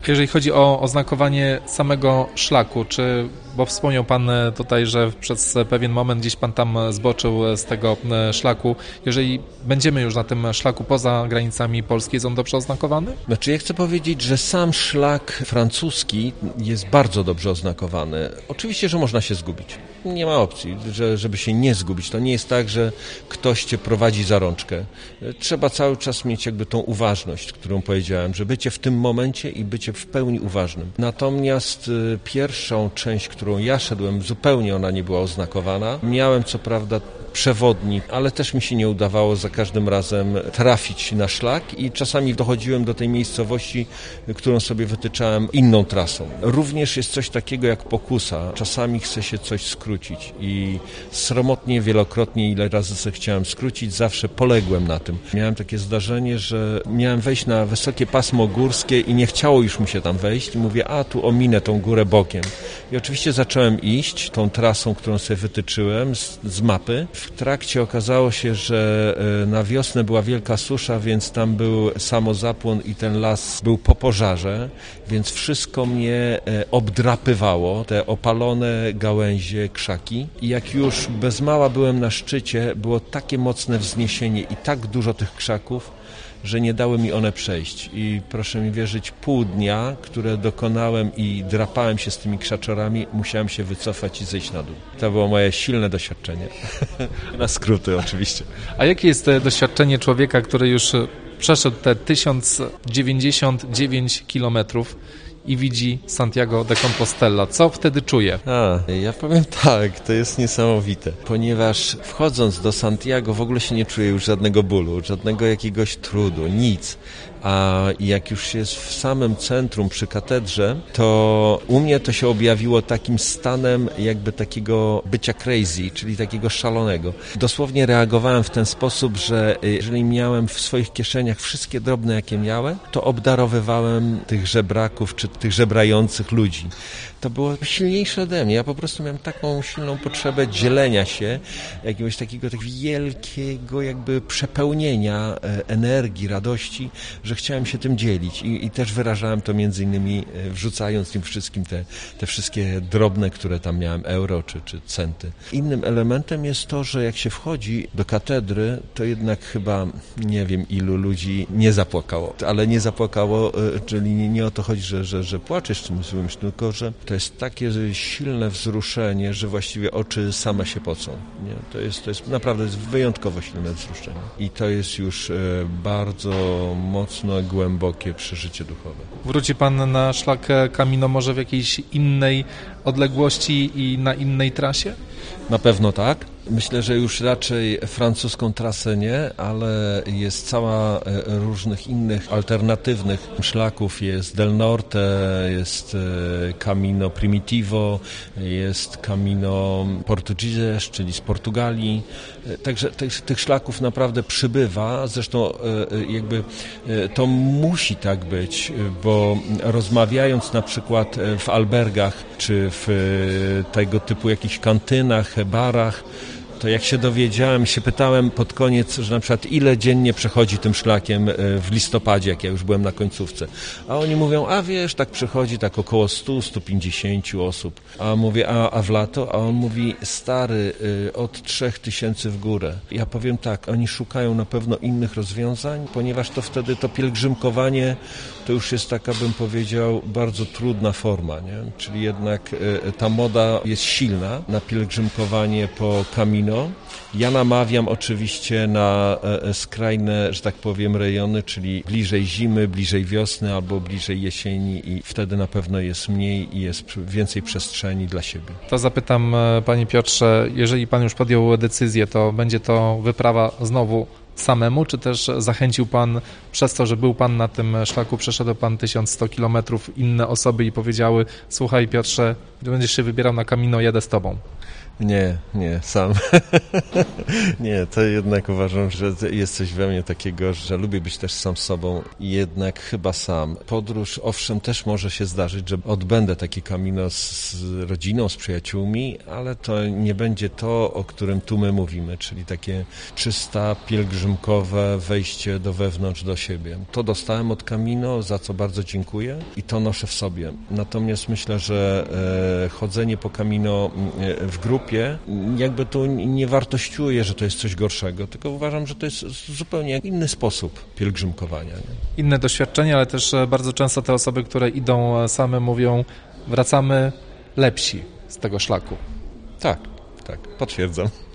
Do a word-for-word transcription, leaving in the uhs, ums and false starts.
Jeżeli chodzi o oznakowanie samego szlaku, czy, bo wspomniał Pan tutaj, że przez pewien moment gdzieś Pan tam zboczył z tego szlaku, jeżeli będziemy już na tym szlaku poza granicami Polski, jest on dobrze oznakowany? Znaczy ja chcę powiedzieć, że sam szlak francuski jest bardzo dobrze oznakowany. Oczywiście, że można się zgubić. Nie ma opcji, że, żeby się nie zgubić. To nie jest tak, że ktoś Cię prowadzi za rączkę. Trzeba cały czas mieć jakby tą uważność, którą powiedziałem, że bycie w tym momencie i bycie w pełni uważnym. Natomiast y, pierwszą część, którą ja szedłem, zupełnie ona nie była oznakowana. Miałem co prawda przewodnik, ale też mi się nie udawało za każdym razem trafić na szlak i czasami dochodziłem do tej miejscowości, którą sobie wytyczałem inną trasą. Również jest coś takiego jak pokusa. Czasami chce się coś skrócić i sromotnie, wielokrotnie, ile razy sobie chciałem skrócić, zawsze poległem na tym. Miałem takie zdarzenie, że miałem wejść na wysokie pasmo górskie i nie chciało już mi się tam wejść i mówię, a tu ominę tą górę bokiem. I oczywiście zacząłem iść tą trasą, którą sobie wytyczyłem z, z mapy. W trakcie okazało się, że na wiosnę była wielka susza, więc tam był samozapłon i ten las był po pożarze, więc wszystko mnie obdrapywało, te opalone gałęzie, krzaki. I jak już bez mała byłem na szczycie, było takie mocne wzniesienie i tak dużo tych krzaków, że nie dały mi one przejść. I proszę mi wierzyć, pół dnia, które dokonałem i drapałem się z tymi krzaczorami, musiałem się wycofać i zejść na dół. To było moje silne doświadczenie. Na skróty oczywiście. A jakie jest doświadczenie człowieka, który już przeszedł te tysiąc dziewięćdziesiąt dziewięć kilometrów i widzi Santiago de Compostela? Co wtedy czuje? A, ja powiem tak, to jest niesamowite, ponieważ wchodząc do Santiago w ogóle się nie czuję już żadnego bólu, żadnego jakiegoś trudu, nic. A jak już jest w samym centrum przy katedrze, to u mnie to się objawiło takim stanem jakby takiego bycia crazy, czyli takiego szalonego. Dosłownie reagowałem w ten sposób, że jeżeli miałem w swoich kieszeniach wszystkie drobne, jakie miałem, to obdarowywałem tych żebraków czy tych żebrających ludzi. To było silniejsze ode mnie. Ja po prostu miałem taką silną potrzebę dzielenia się, jakiegoś takiego tak wielkiego jakby przepełnienia energii, radości, że chciałem się tym dzielić i, i też wyrażałem to między innymi wrzucając tym wszystkim te, te wszystkie drobne, które tam miałem, euro czy, czy centy. Innym elementem jest to, że jak się wchodzi do katedry, to jednak chyba nie wiem ilu ludzi nie zapłakało, ale nie zapłakało, czyli nie, nie o to chodzi, że, że, że płaczesz czymś złym, tylko że to jest takie silne wzruszenie, że właściwie oczy same się pocą. Nie? To jest, to jest naprawdę jest wyjątkowo silne wzruszenie. I to jest już e, bardzo mocno głębokie przeżycie duchowe. Wróci Pan na szlak Camino może w jakiejś innej odległości i na innej trasie? Na pewno tak. Myślę, że już raczej francuską trasę nie, ale jest cała różnych innych alternatywnych szlaków. Jest Del Norte, jest Camino Primitivo, jest Camino Portugues, czyli z Portugalii. Także tych, tych szlaków naprawdę przybywa. Zresztą jakby to musi tak być, bo rozmawiając na przykład w albergach czy w tego typu jakichś kantynach, barach, to jak się dowiedziałem, się pytałem pod koniec, że na przykład ile dziennie przechodzi tym szlakiem w listopadzie, jak ja już byłem na końcówce. A oni mówią, a wiesz, tak przechodzi tak około sto do stu pięćdziesięciu osób. A mówię, a, a w lato? A on mówi, stary, od trzech tysięcy w górę. Ja powiem tak, oni szukają na pewno innych rozwiązań, ponieważ to wtedy to pielgrzymkowanie to już jest taka, bym powiedział, bardzo trudna forma, nie? Czyli jednak ta moda jest silna na pielgrzymkowanie po Camino. Ja namawiam oczywiście na skrajne, że tak powiem, rejony, czyli bliżej zimy, bliżej wiosny albo bliżej jesieni i wtedy na pewno jest mniej i jest więcej przestrzeni dla siebie. To zapytam, Panie Piotrze, jeżeli Pan już podjął decyzję, to będzie to wyprawa znowu samemu, czy też zachęcił Pan przez to, że był Pan na tym szlaku, przeszedł Pan tysiąc sto kilometrów, inne osoby i powiedziały, słuchaj Piotrze, będziesz się wybierał na Camino, jadę z Tobą? Nie, nie, sam. Nie, to jednak uważam, że jest coś we mnie takiego, że lubię być też sam z sobą i jednak chyba sam. Podróż, owszem, też może się zdarzyć, że odbędę taki Camino z rodziną, z przyjaciółmi, ale to nie będzie to, o którym tu my mówimy, czyli takie czysta, pielgrzymkowe wejście do wewnątrz, do siebie. To dostałem od Camino, za co bardzo dziękuję i to noszę w sobie. Natomiast myślę, że e, chodzenie po Camino e, w grupie jakby tu nie wartościuję, że to jest coś gorszego, tylko uważam, że to jest zupełnie inny sposób pielgrzymkowania. Nie? Inne doświadczenie, ale też bardzo często te osoby, które idą same, mówią, wracamy lepsi z tego szlaku. Tak, tak, potwierdzam.